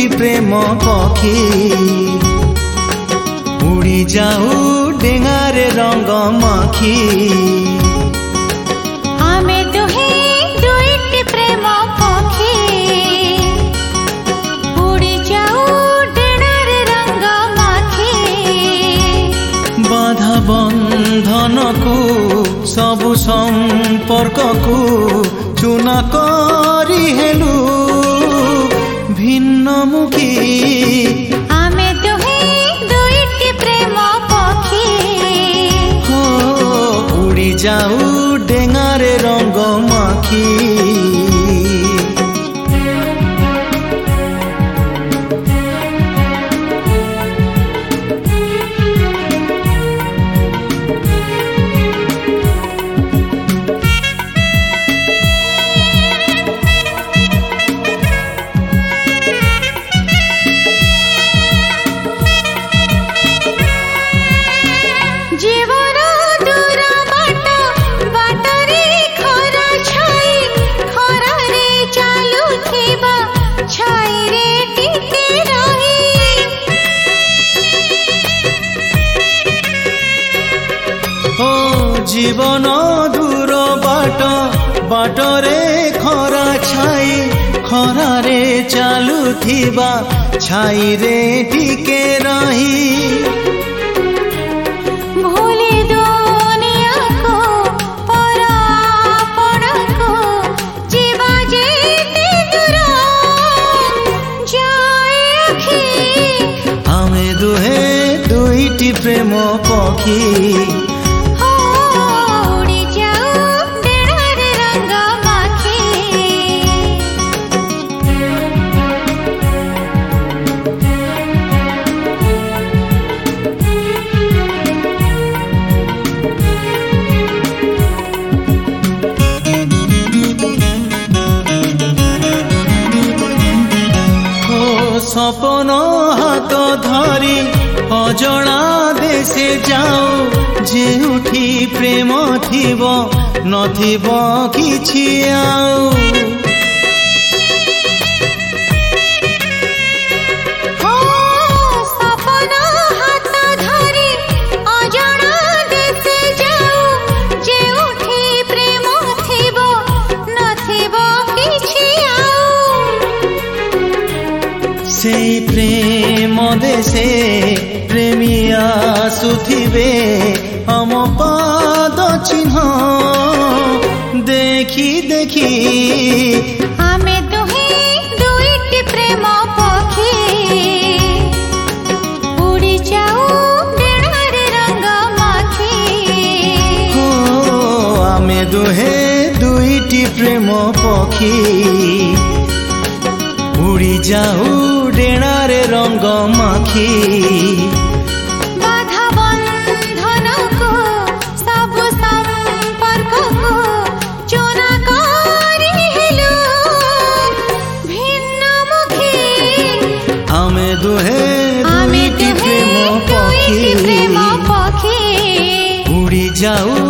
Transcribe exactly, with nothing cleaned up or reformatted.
प्रेम पक्षी उड़ी जाऊ डेंगारे रंग माखी आमे दुहे दुईटी प्रेम पक्षी उड़ी जाऊ डेंगारे रंग माखी बाधा बंधन को सबु संपर्क को चुना करी हेलु भिन्नमुखी आमे दुहे दुईटी प्रेम पक्षी हो उड़ी जाऊ डेंगारे रंग माखी जीवन दूर बाट बाटरे खरा छाई खरारे चालुथिबा छाई रे टिके रही भूली दुनिया को परापण को जीवा जेते दूर जाए आखी आमे दुहे दुईटी प्रेम पक्षी सपन हाथ धरी अजणा देशे जाओ जेउठी प्रेम थिब नथिब किछि आउ सपन हाथ धरी अजणा देशे जाओ जेउठी प्रेम थिब नथिब किछि से प्रेम देशे प्रेमी आसुथिबे हम पाद चिन्ह देखी देखी आमे दुहे दुईटी प्रेम पक्षी उड़ी जाऊ डेंगारे रंग माखी हो आमे दुहे दुईटी प्रेम पक्षी उड़ी जाऊ डेणारे रंग माखी बाधा बंधन को सबु संपर्क को चुना करी हेलु भिन्नमुखी आमे दुहे आमे दुईटी दुहे प्रेम दुईटी प्रेम पक्षी उड़ी जाऊ